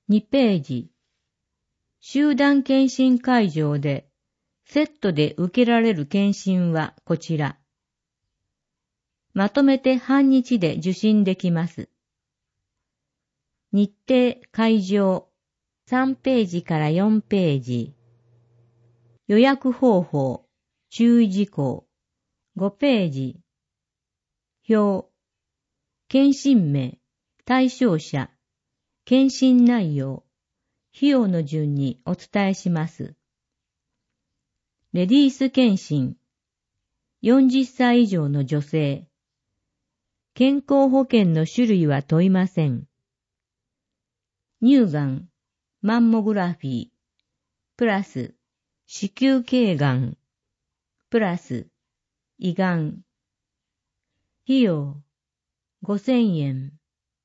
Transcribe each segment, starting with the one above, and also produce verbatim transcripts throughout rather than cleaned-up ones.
にページ。集団検診会場でセットで受けられる検診はこちら。まとめて半日で受診できます。日程会場さんページからよんページ。予約方法注意事項ごページ。表検診名対象者検診内容費用の順にお伝えします。レディース検診よんじゅっさい以上の女性健康保険の種類は問いません。乳がんマンモグラフィープラス子宮頸がんプラス胃がん費用ごせんえん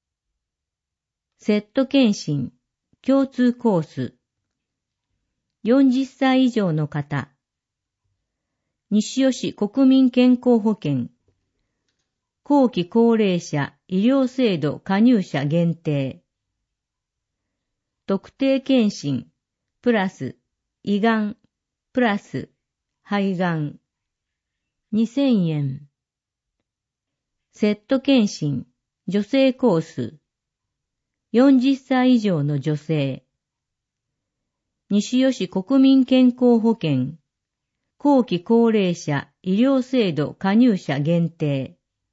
セット検診共通コースよんじゅっさい以上の方西尾市国民健康保険後期高齢者医療制度加入者限定特定検診プラス胃がんプラス肺がんにせんえんセット検診女性コースよんじゅっさい以上の女性西尾市国民健康保険後期高齢者医療制度加入者限定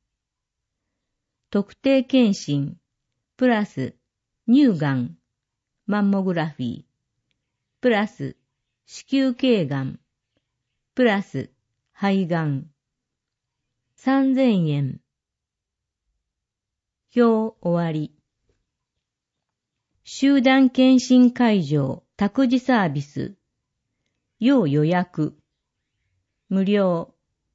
特定検診プラス乳がんマンモグラフィープラス子宮頸がんプラス肺がんさんぜんえん表終わり集団検診会場託児サービス要予約無料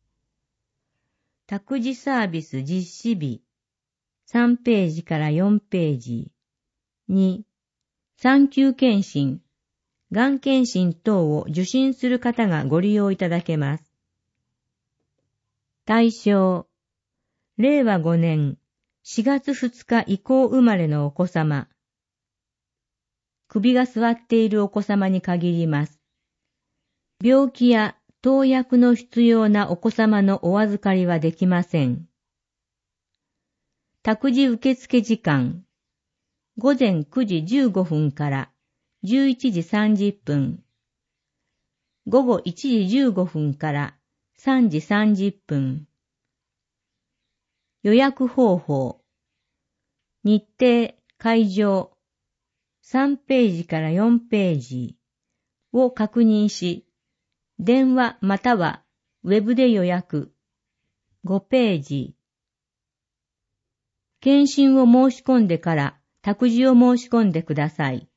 託児サービス実施日さんページからよんページに産休検診がん検診等を受診する方がご利用いただけます。対象れいわごねんしがつふつか以降生まれのお子様首が座っているお子様に限ります。病気や投薬の必要なお子様のお預かりはできません。託児受付時間、ごぜんくじじゅうごふんからじゅういちじさんじゅっぷん、ごごいちじじゅうごふんからさんじさんじゅっぷん。予約方法、日程、会場、さんページからよんページを確認し、電話またはウェブで予約、ごページ。検診を申し込んでから託児を申し込んでください。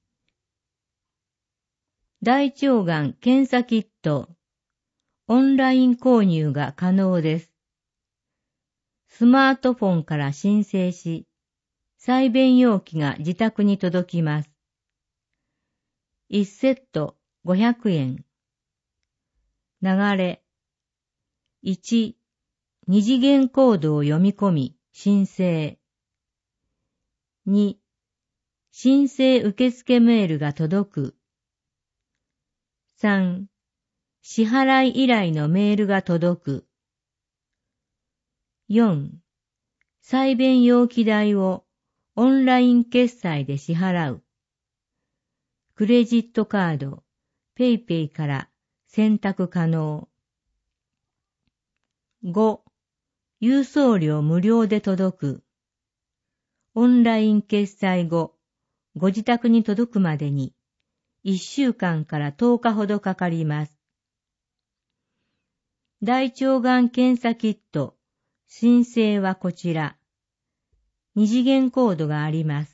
大腸がん検査キット、オンライン購入が可能です。スマートフォンから申請し、採便容器が自宅に届きます。いちセットごひゃくえん。流れ。いち、二次元コードを読み込み、申請。に、申請受付メールが届く。さん、支払い依頼のメールが届く。よん、採便容器代をオンライン決済で支払う。クレジットカード、ペイペイから選択可能。ご、郵送料無料で届く。オンライン決済後、ご自宅に届くまでにいっしゅうかんからとおかほどかかります。大腸がん検査キット、申請はこちら。二次元コードがあります。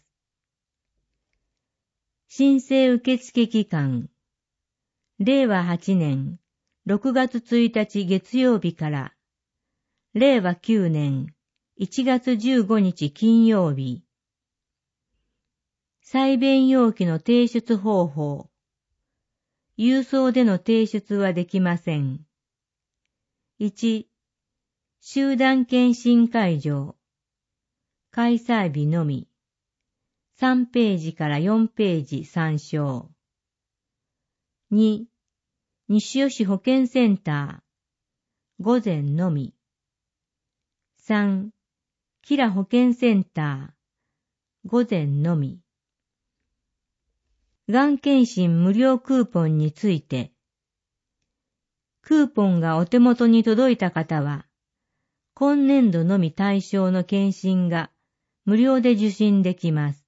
申請受付期間、れいわはちねんろくがつついたち月曜日かられいわきゅうねんいちがつじゅうごにち金曜日。採便容器の提出方法。郵送での提出はできません。いち、集団検診会場。開催日のみ。 さんページからよんページ参照。に、西尾市保健センター、午前のみ。さん、キラ保健センター、午前のみ。がん検診無料クーポンについて、クーポンがお手元に届いた方は、今年度のみ対象の検診が無料で受診できます。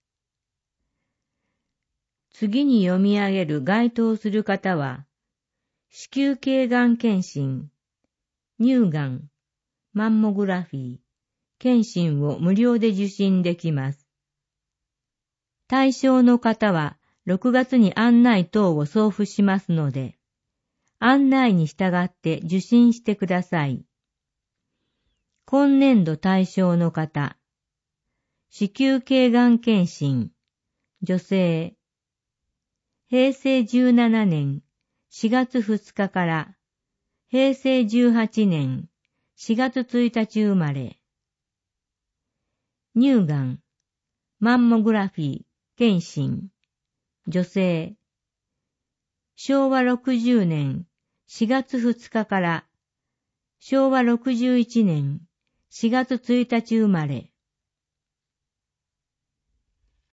次に読み上げる該当する方は、子宮頸がん検診、乳がん、マンモグラフィー、検診を無料で受診できます。対象の方はろくがつに案内等を送付しますので、案内に従って受診してください。今年度対象の方、子宮頸がん検診、女性、平成じゅうななねんしがつふつかから平成じゅうはちねんしがつついたち生まれ。乳がん、マンモグラフィー、検診、女性。しょうわろくじゅうねんしがつふつかからしょうわろくじゅういちねんしがつついたち生まれ。